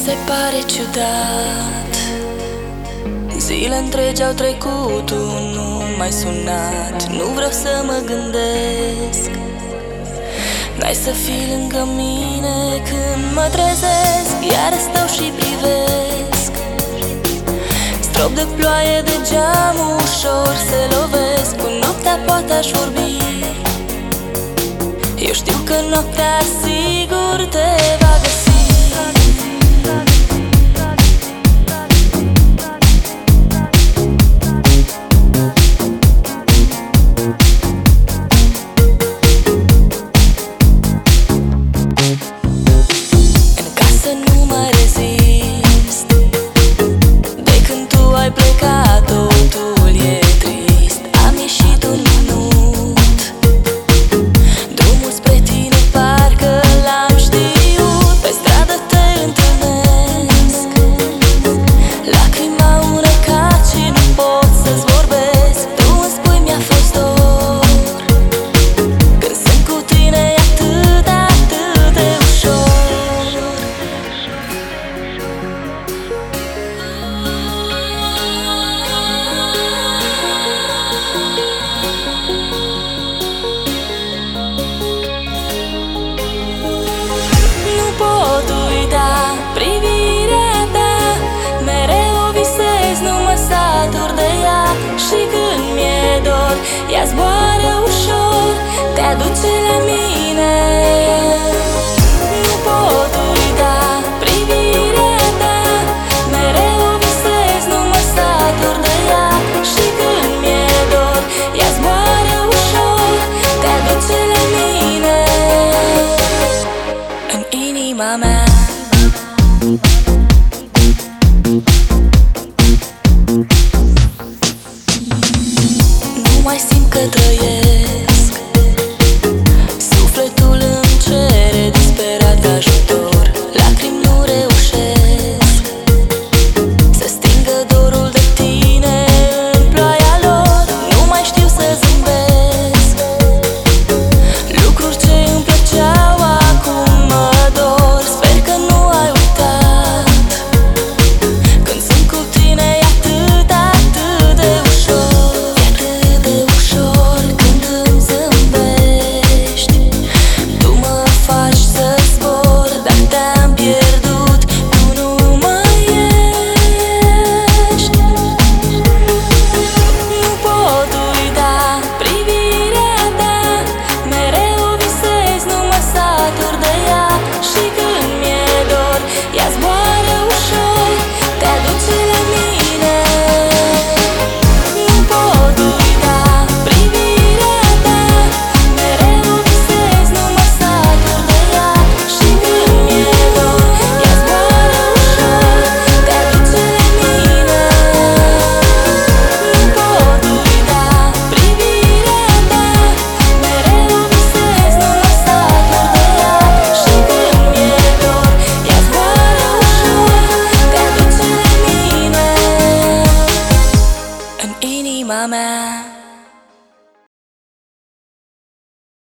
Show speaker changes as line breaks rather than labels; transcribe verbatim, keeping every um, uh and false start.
se pare ciudat. Zile întregi au trecut, tu nu m-ai sunat. Nu vreau să mă gândesc. N-ai să fii lângă mine când mă trezesc. Iar stau și privesc. Strop de ploaie de geam ușor se lovesc. Cu noaptea poate aș vorbi. Eu știu că noaptea sigur te va găsi. În casă nu mă rezist. De când tu ai plecat, totul e trist. Am ieșit un minut. Drumul spre tine parcă l-am știut. Pe stradă te întâlnesc. Lacrima unecat și nu pot să-ți vorbesc. Tu îmi spui mi-a fost dor. Când sunt cu tine e atât, atât de ușor. Nu pot uita privirea ta. Mereu o visez, nu mă satur de ea. Și când mi-e dor, ea zboară ușor, te aduce la mine. Nu pot uita privirea ta. Mereu o visez, nu mă satur de ea. Și când mi-e dor, ea zboară ușor, te aduce la mine. În inima mea